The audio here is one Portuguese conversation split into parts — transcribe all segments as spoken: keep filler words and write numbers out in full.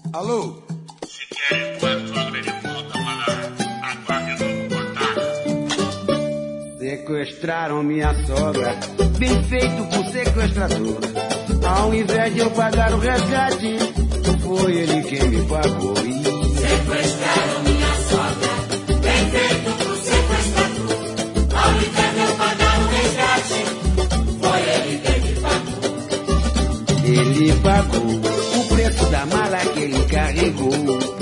Alô? Se querem tua sogra de volta, malandro, aguarde novo contato. Sequestraram minha sogra, bem feito por sequestrador. Ao invés de eu pagar o resgate, foi ele quem me pagou. Sequestraram minha sogra, bem feito por sequestrador. Ao invés de eu pagar o resgate, foi ele quem me pagou. Ele pagou o preço da mala que ele carregou.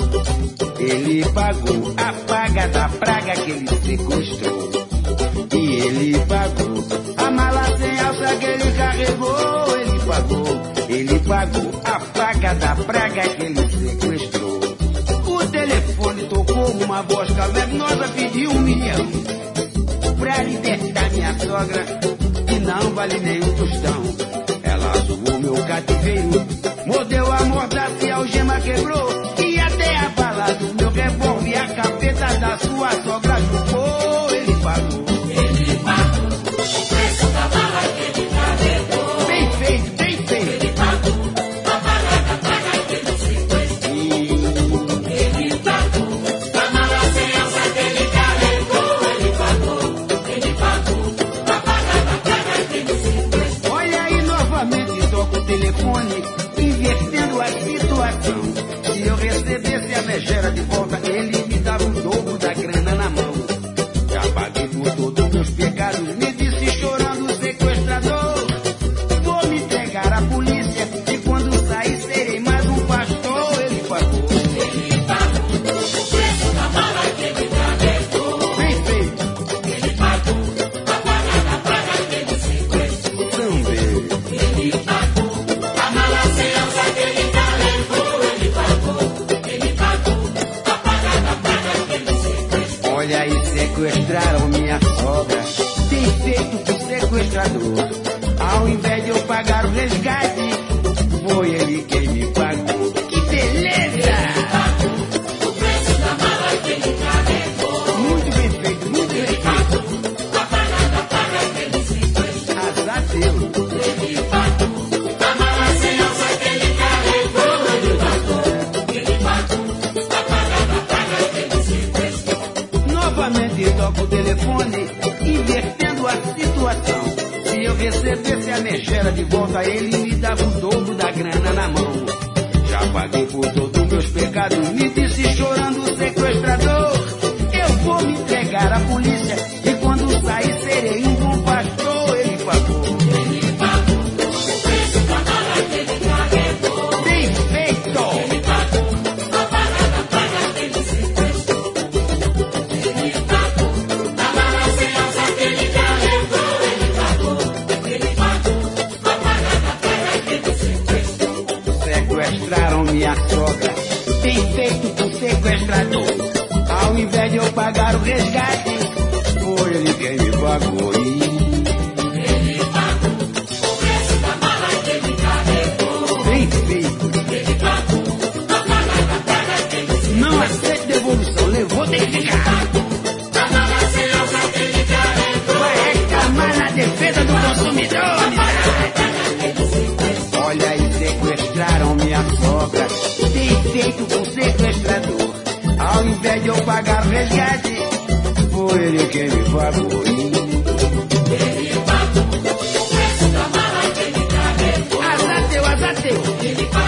Ele pagou a paga da praga que ele sequestrou. E ele pagou a mala sem alça que ele carregou. Ele pagou, ele pagou a paga da praga que ele sequestrou. O telefone tocou, uma voz cavernosa pediu um milhão pra libertar minha sogra, que não vale nem um tostão. Ela zoou meu cativeiro, mordeu a mordaça e a algema quebrou. E até a bala do meu revólver, a capeta da sua sogra chupou. Ele pagou, ele pagou o preço da bala que ele carregou. Bem feito, bem feito. Ele pagou a bala da praga que ele sequestrou. Ele pagou a mala sem alça que ele carregou. Ele pagou, ele pagou a bala da praga que ele sequestrou. Olha aí novamente, toca o telefone, invertendo a situação. Se eu recebesse a megera de volta, ele me dava o dobro da grana na mão. Já paguei por todos meus pecados, me disse chorando o sequestrador. Vou me entregar à polícia e quando sair serei mais um pastor. Ele pagou, Ele pagou o preço da bala que ele carregou. bem feito, Ele pagou a bala da praga que ele sequestrou. também. Ele pagou a mala sem alça que ele carregou. Ele pagou, ele pagou a bala da praga que ele sequestrou. Olha aí, sequestraram minha sogra, bem feito pro sequestrador. Ao invés de eu pagar o resgate, foi ele quem me pagou. Que beleza! O preço da mala que ele carregou. Muito bem feito, muito bem feito. A bala da praga que ele sequestrou. Azar teu. Ele pagou a mala sem alça que ele carregou. Ele pagou, ele pagou a bala da praga que ele sequestrou. Novamente toco o telefone, invertendo a situação. Se eu recebesse a megera de volta, ele me dava o dobro da grana na mão. Já paguei por todos meus pecados, me disse chorando o sequestrador. Eu vou me entregar à polícia e quando sair serei um bom pastor. Ele pagou, Ele pagou o preço da bala que ele carregou. bem feito. Ele pagou a bala da praga que ele sequestrou. Ele pagou a mala sem alça que ele carregou. Ele pagou, ele pagou a bala da praga que ele sequestrou. Sequestraram minha sogra, bem feito pro sequestrador. Ao invés de eu pagar o resgate, foi ele quem me pagou. Ele pagou o preço da bala que ele carregou. Bem feito. Ele pagou a bala da praga que ele sequestrou. Não aceito devolução, levou, tem que ficar. A mala sem alça que ele carregou. Vai reclamar na defesa do consumidor. Olha aí, sequestraram minha sogra, bem feito pro sequestrador. Ao invés de eu pagar o resgate, foi ele quem me pagou. Ele pagou o preço da bala que ele carregou. Azar teu, azar teu. Ele